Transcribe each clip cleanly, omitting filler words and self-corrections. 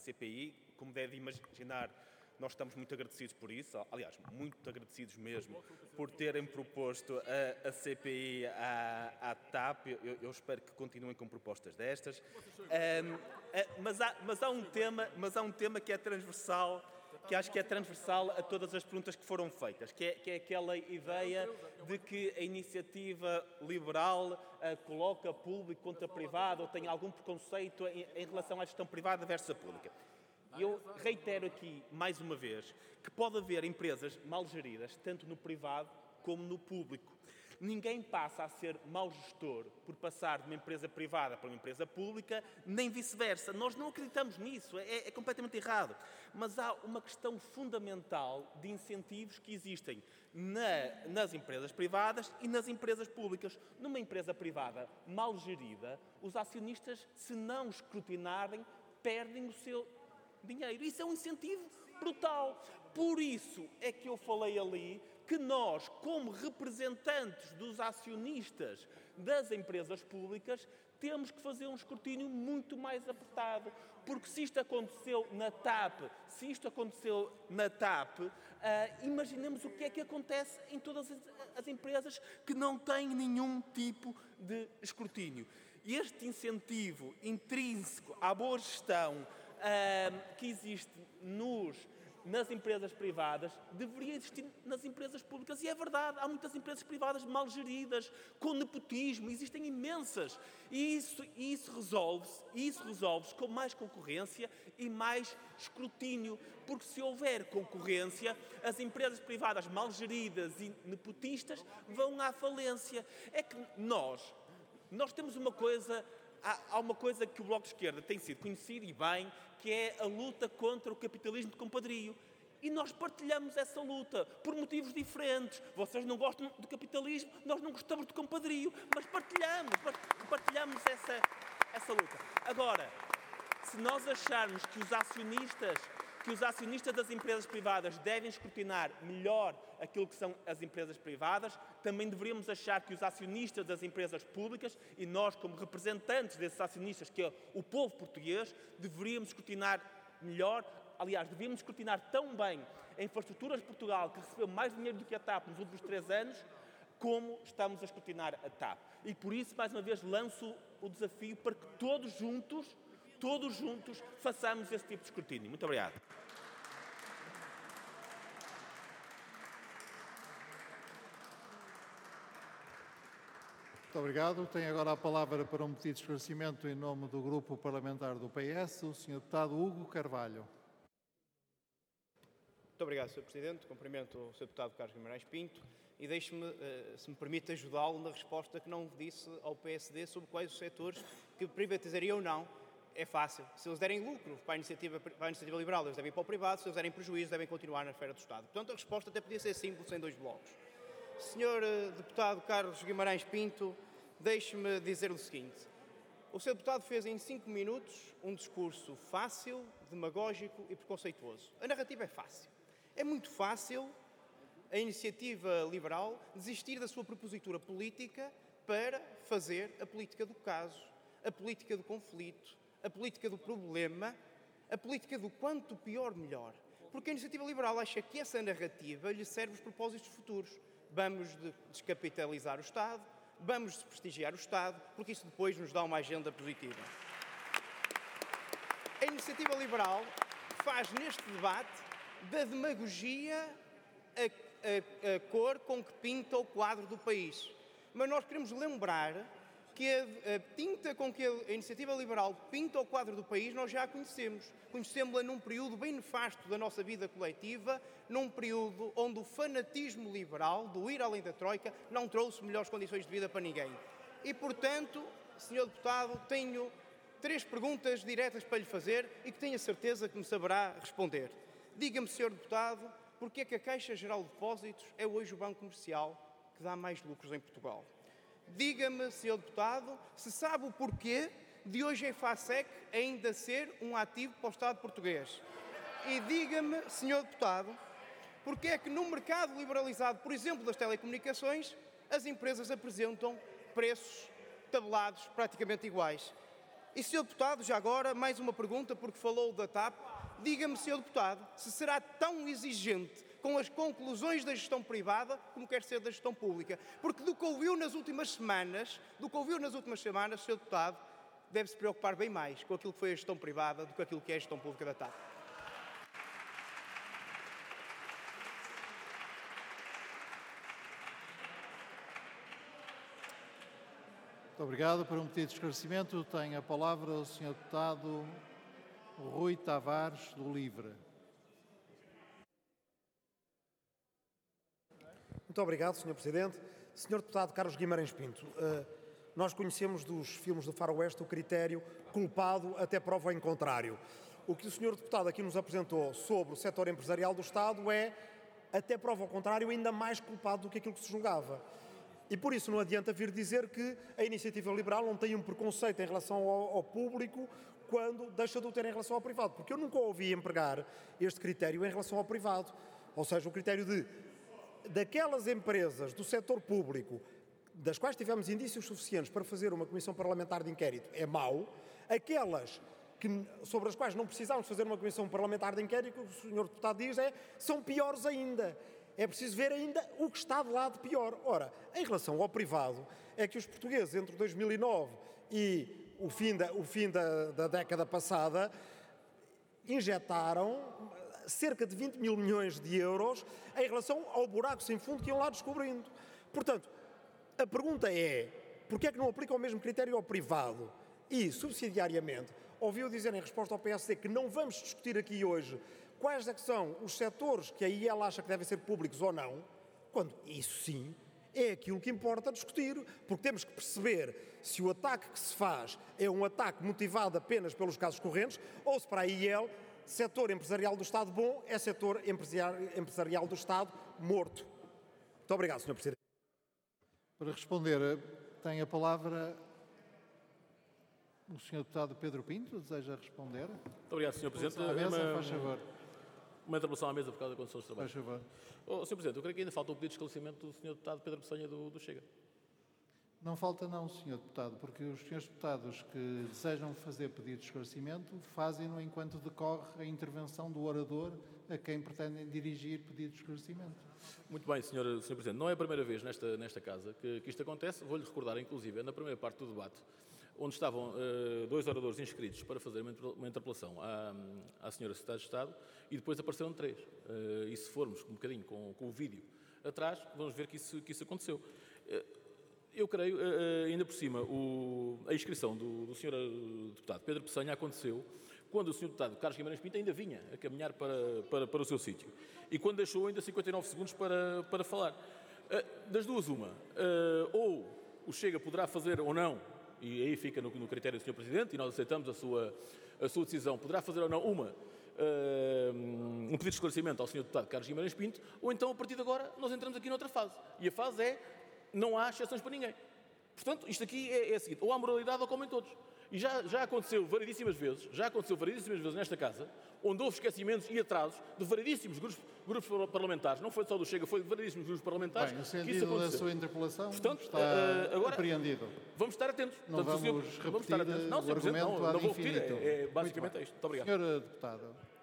CPI. Como deve imaginar, nós estamos muito agradecidos por isso, aliás, muito agradecidos mesmo, por terem proposto a CPI à TAP. Eu espero que continuem com propostas destas. Mas há um tema que é transversal, que acho que é transversal a todas as perguntas que foram feitas, que é aquela ideia de que a iniciativa liberal coloca público contra privado ou tem algum preconceito em relação à gestão privada versus a pública. Eu reitero aqui, mais uma vez, que pode haver empresas mal geridas, tanto no privado como no público. Ninguém passa a ser mau gestor por passar de uma empresa privada para uma empresa pública, nem vice-versa. Nós não acreditamos nisso, é completamente errado. Mas há uma questão fundamental de incentivos que existem nas empresas privadas e nas empresas públicas. Numa empresa privada mal gerida, os acionistas, se não escrutinarem, perdem o seu dinheiro. Isso é um incentivo brutal. Por isso é que eu falei ali que nós, como representantes dos acionistas das empresas públicas, temos que fazer um escrutínio muito mais apertado. Porque se isto aconteceu na TAP, imaginemos o que é que acontece em todas as empresas que não têm nenhum tipo de escrutínio. E este incentivo intrínseco à boa gestão que existe nas empresas privadas deveria existir nas empresas públicas. E é verdade, há muitas empresas privadas mal geridas, com nepotismo, existem imensas. E isso resolve-se com mais concorrência e mais escrutínio. Porque se houver concorrência, as empresas privadas mal geridas e nepotistas vão à falência. É que nós temos uma coisa. Há uma coisa que o Bloco de Esquerda tem sido conhecido e bem, que é a luta contra o capitalismo de compadrio. E nós partilhamos essa luta por motivos diferentes. Vocês não gostam do capitalismo, nós não gostamos do compadrio, mas partilhamos essa luta. Agora, se nós acharmos que os acionistas das empresas privadas devem escrutinar melhor aquilo que são as empresas privadas, também deveríamos achar que os acionistas das empresas públicas, e nós como representantes desses acionistas, que é o povo português, deveríamos escrutinar melhor. Aliás, devíamos escrutinar tão bem a infraestruturas de Portugal, que recebeu mais dinheiro do que a TAP nos últimos 3 anos, como estamos a escrutinar a TAP. E por isso, mais uma vez, lanço o desafio para que todos juntos, façamos esse tipo de escrutínio. Muito obrigado. Muito obrigado. Tem agora a palavra para um pedido de esclarecimento em nome do Grupo Parlamentar do PS, o Sr. Deputado Hugo Carvalho. Muito obrigado, Sr. Presidente. Cumprimento o Sr. Deputado Carlos Guimarães Pinto e deixe-me, se me permite, ajudá-lo na resposta que não disse ao PSD sobre quais os setores que privatizariam ou não. É fácil. Se eles derem lucro para a iniciativa liberal, eles devem ir para o privado. Se eles derem prejuízo, devem continuar na esfera do Estado. Portanto, a resposta até podia ser simples em 2 blocos. Sr. Deputado Carlos Guimarães Pinto, deixe-me dizer o seguinte. O Sr. Deputado fez em 5 minutos um discurso fácil, demagógico e preconceituoso. A narrativa é fácil. É muito fácil a iniciativa liberal desistir da sua propositura política para fazer a política do caso, a política do conflito, a política do problema, a política do quanto pior melhor. Porque a iniciativa liberal acha que essa narrativa lhe serve os propósitos futuros. Vamos descapitalizar o Estado, vamos desprestigiar o Estado, porque isso depois nos dá uma agenda positiva. A iniciativa liberal faz neste debate da demagogia a cor com que pinta o quadro do país. Mas nós queremos lembrar que a tinta com que a iniciativa liberal pinta o quadro do país nós já a conhecemos. Conhecemos-la num período bem nefasto da nossa vida coletiva, num período onde o fanatismo liberal, do ir além da Troika, não trouxe melhores condições de vida para ninguém. E, portanto, Sr. Deputado, tenho 3 perguntas diretas para lhe fazer e que tenho a certeza que me saberá responder. Diga-me, Sr. Deputado, porque é que a Caixa Geral de Depósitos é hoje o banco comercial que dá mais lucros em Portugal? Diga-me, Sr. Deputado, se sabe o porquê de hoje a EFASEC ainda ser um ativo para o Estado português. E diga-me, Sr. Deputado, porque é que no mercado liberalizado, por exemplo, das telecomunicações, as empresas apresentam preços tabelados praticamente iguais. E, Sr. Deputado, já agora, mais uma pergunta, porque falou da TAP. Diga-me, Sr. Deputado, se será tão exigente com as conclusões da gestão privada como quer ser da gestão pública. Porque do que ouviu nas últimas semanas, Sr. Deputado, deve-se preocupar bem mais com aquilo que foi a gestão privada do que aquilo que é a gestão pública da TAP. Muito obrigado. Para um pedido de esclarecimento, tem a palavra o Sr. Deputado Rui Tavares, do LIVRE. Muito obrigado, Sr. Presidente. Sr. Deputado Carlos Guimarães Pinto, nós conhecemos dos filmes do Faroeste o critério culpado até prova em contrário. O que o Sr. Deputado aqui nos apresentou sobre o setor empresarial do Estado é, até prova ao contrário, ainda mais culpado do que aquilo que se julgava. E por isso não adianta vir dizer que a iniciativa liberal não tem um preconceito em relação ao público quando deixa de o ter em relação ao privado. Porque eu nunca ouvi empregar este critério em relação ao privado. Ou seja, o critério daquelas empresas do setor público das quais tivemos indícios suficientes para fazer uma comissão parlamentar de inquérito é mau. Aquelas sobre as quais não precisávamos fazer uma comissão parlamentar de inquérito, o que o Sr. Deputado diz são piores ainda. É preciso ver ainda o que está de lá de pior. Ora, em relação ao privado, é que os portugueses, entre 2009 e o fim da década passada, injetaram cerca de 20 mil milhões de euros em relação ao buraco sem fundo que iam lá descobrindo. Portanto, a pergunta é, porquê é que não aplica o mesmo critério ao privado? E, subsidiariamente, ouviu dizer em resposta ao PSD que não vamos discutir aqui hoje quais é que são os setores que a IEL acha que devem ser públicos ou não, quando isso sim é aquilo que importa discutir, porque temos que perceber se o ataque que se faz é um ataque motivado apenas pelos casos correntes ou se para a IEL, setor empresarial do Estado bom é setor empresarial do Estado morto. Muito obrigado, Sr. Presidente. Para responder, tem a palavra o Sr. Deputado Pedro Pinto. Deseja responder? Muito obrigado, Sr. Presidente. À mesa, faz favor. Uma interpelação à mesa por causa da condição de trabalho. Faz favor. Sr. Presidente, eu creio que ainda falta o pedido de esclarecimento do Sr. Deputado Pedro Pessanha do Chega. Não falta não, Sr. Deputado, porque os Srs. Deputados que desejam fazer pedido de esclarecimento fazem-no enquanto decorre a intervenção do orador a quem pretendem dirigir pedido de esclarecimento. Muito bem, Sr. Presidente. Não é a primeira vez nesta Casa que isto acontece. Vou-lhe recordar, inclusive, na primeira parte do debate, onde estavam dois oradores inscritos para fazer uma interpelação à Sra. Secretária de Estado e depois apareceram três. E se formos um bocadinho com o vídeo atrás, vamos ver que isso aconteceu. Eu creio, ainda por cima, a inscrição do Sr. Deputado Pedro Pessanha aconteceu quando o Sr. Deputado Carlos Guimarães Pinto ainda vinha a caminhar para o seu sítio e quando deixou ainda 59 segundos para falar. Das duas, uma. Ou o Chega poderá fazer ou não, e aí fica no critério do Sr. Presidente, e nós aceitamos a sua decisão, poderá fazer ou não um pedido de esclarecimento ao Sr. Deputado Carlos Guimarães Pinto, ou então, a partir de agora, nós entramos aqui noutra fase. E a fase é, não há exceções para ninguém. Portanto, isto aqui é a seguinte, ou há moralidade ou comem todos. E já aconteceu variedíssimas vezes nesta Casa, onde houve esquecimentos e atrasos de variedíssimos grupos parlamentares, não foi só do Chega, foi de variedíssimos grupos parlamentares. Bem, o sentido da sua interpelação está agora, apreendido. Vamos estar atentos. Não vamos repetir não, o argumento não ad vou repetir, infinitum. basicamente é isto. Muito obrigado. Senhor Deputado.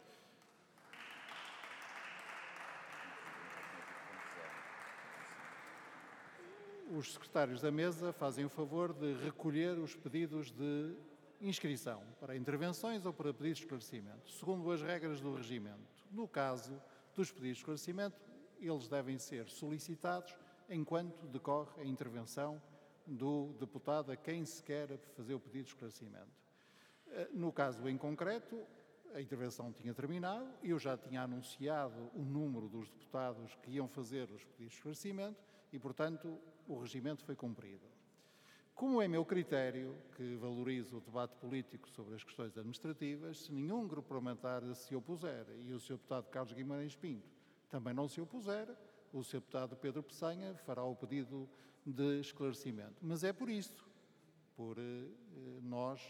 Os secretários da mesa fazem o favor de recolher os pedidos de inscrição para intervenções ou para pedidos de esclarecimento, segundo as regras do regimento. No caso dos pedidos de esclarecimento, eles devem ser solicitados enquanto decorre a intervenção do deputado a quem se quer fazer o pedido de esclarecimento. No caso em concreto, a intervenção tinha terminado, eu já tinha anunciado o número dos deputados que iam fazer os pedidos de esclarecimento e, portanto, o regimento foi cumprido. Como é meu critério, que valorizo o debate político sobre as questões administrativas, se nenhum grupo parlamentar se opuser e o Sr. Deputado Carlos Guimarães Pinto também não se opuser, o Sr. Deputado Pedro Pessanha fará o pedido de esclarecimento. Mas é por isso, por nós,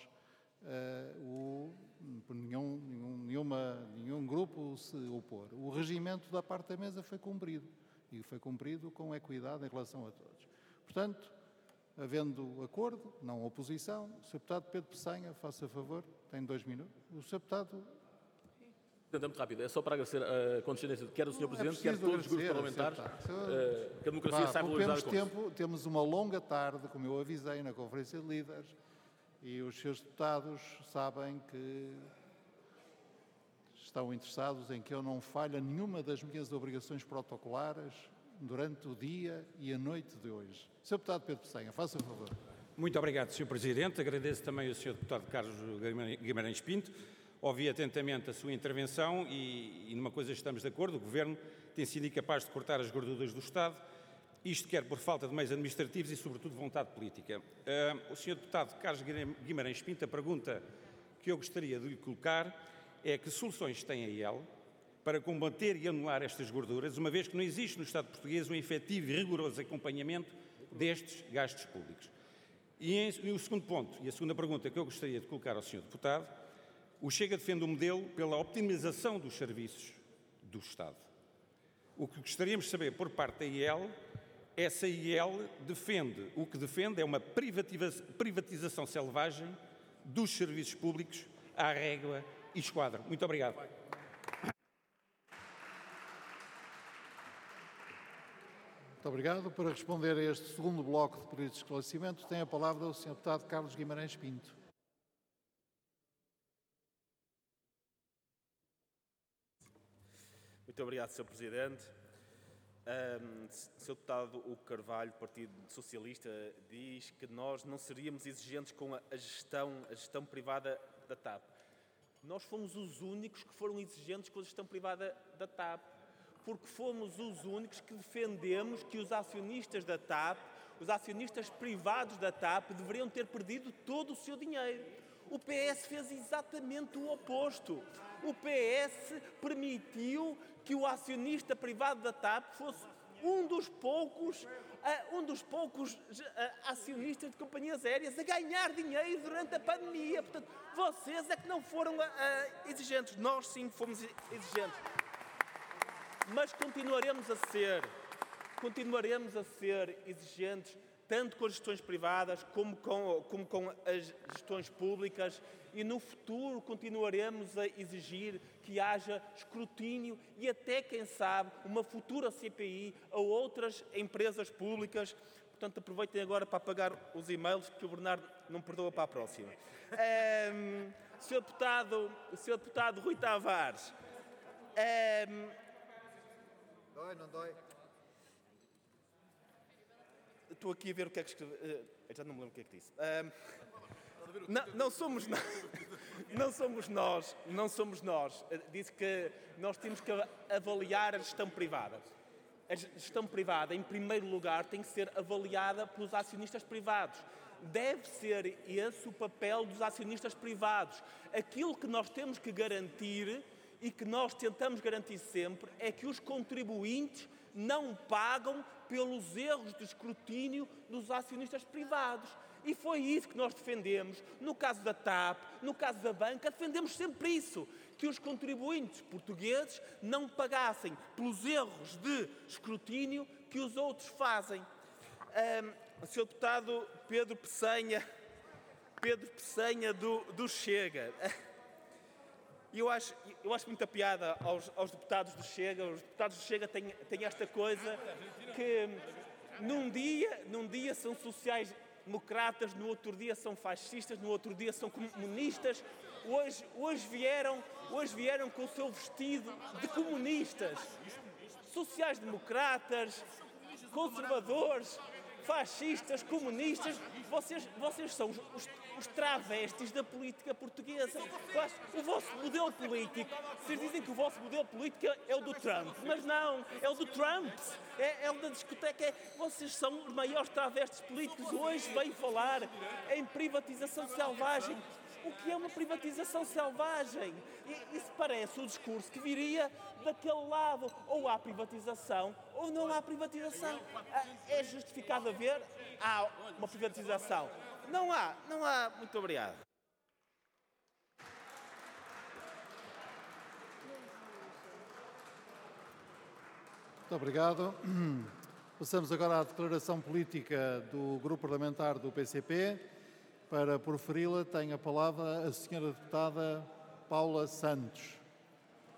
por nenhum grupo se opor. O regimento da parte da mesa foi cumprido, e foi cumprido com equidade em relação a todos. Portanto, Havendo acordo, não oposição, o Sr. Deputado Pedro Pessanha, faça favor, tem 2 minutos. O Sr. Deputado... É muito rápido, é só para agradecer a condescendência de quer o Sr. Presidente, quer todos os grupos parlamentares, que a democracia sai valorizada com isso. Temos uma longa tarde, como eu avisei na Conferência de Líderes, e os seus deputados sabem que estão interessados em que eu não falhe nenhuma das minhas obrigações protocolares durante o dia e a noite de hoje. Sr. Deputado Pedro Pessanha, faça favor. Muito obrigado, Sr. Presidente. Agradeço também ao Sr. Deputado Carlos Guimarães Pinto. Ouvi atentamente a sua intervenção e numa coisa estamos de acordo, o Governo tem sido incapaz de cortar as gorduras do Estado, isto quer por falta de meios administrativos e, sobretudo, vontade política. O Sr. Deputado Carlos Guimarães Pinto, a pergunta que eu gostaria de lhe colocar é que soluções tem a IEL para combater e anular estas gorduras, uma vez que não existe no Estado português um efetivo e rigoroso acompanhamento destes gastos públicos. E o segundo ponto, e a segunda pergunta que eu gostaria de colocar ao Sr. Deputado, o Chega defende um modelo pela optimização dos serviços do Estado. O que gostaríamos de saber por parte da IEL é se a IEL defende, o que defende é uma privatização selvagem dos serviços públicos à régua e esquadro. Muito obrigado. Muito obrigado. Para responder a este segundo bloco de pedidos de esclarecimento, tem a palavra o Sr. Deputado Carlos Guimarães Pinto. Muito obrigado, Sr. Presidente. Sr. Deputado Hugo Carvalho, Partido Socialista, diz que nós não seríamos exigentes com a gestão privada da TAP. Nós fomos os únicos que foram exigentes com a gestão privada da TAP, porque fomos os únicos que defendemos que os acionistas da TAP, os acionistas privados da TAP, deveriam ter perdido todo o seu dinheiro. O PS fez exatamente o oposto. O PS permitiu que o acionista privado da TAP fosse um dos poucos acionistas de companhias aéreas a ganhar dinheiro durante a pandemia. Portanto, vocês é que não foram exigentes. Nós sim fomos exigentes. Mas continuaremos a ser exigentes tanto com as gestões privadas como com as gestões públicas, e no futuro continuaremos a exigir que haja escrutínio e até, quem sabe, uma futura CPI a outras empresas públicas. Portanto, aproveitem agora para apagar os e-mails que o Bernardo não perdoa para a próxima. Sr. Deputado Rui Tavares. Dói, não dói? Estou aqui a ver o que é que escrevi. Já não me lembro o que é que disse. Não somos nós. Disse que nós temos que avaliar a gestão privada. A gestão privada, em primeiro lugar, tem que ser avaliada pelos acionistas privados. Deve ser esse o papel dos acionistas privados. Aquilo que nós temos que garantir e que nós tentamos garantir sempre é que os contribuintes não pagam pelos erros de escrutínio dos acionistas privados. E foi isso que nós defendemos. No caso da TAP, no caso da banca, defendemos sempre isso, que os contribuintes portugueses não pagassem pelos erros de escrutínio que os outros fazem. O Sr. Deputado Pedro Pessanha do Chega. Eu acho muita piada aos deputados do Chega. Os deputados do Chega têm esta coisa que num dia são sociais-democratas, no outro dia são fascistas, no outro dia são comunistas. Hoje vieram com o seu vestido de comunistas. Sociais-democratas, conservadores, fascistas, comunistas, vocês são os travestis da política portuguesa. O vosso modelo político, vocês dizem que o vosso modelo político é o do Trump, mas não, é o do Trumps, é o da discoteca. Vocês são os maiores travestis políticos. Hoje vêm falar em privatização selvagem. O que é uma privatização selvagem? Isso parece o discurso que viria daquele lado. Ou há privatização ou não há privatização. É justificado haver? Há uma privatização. Não há. Muito obrigado. Muito obrigado. Passamos agora à declaração política do Grupo Parlamentar do PCP. Para proferi-la, tem a palavra a senhora deputada Paula Santos.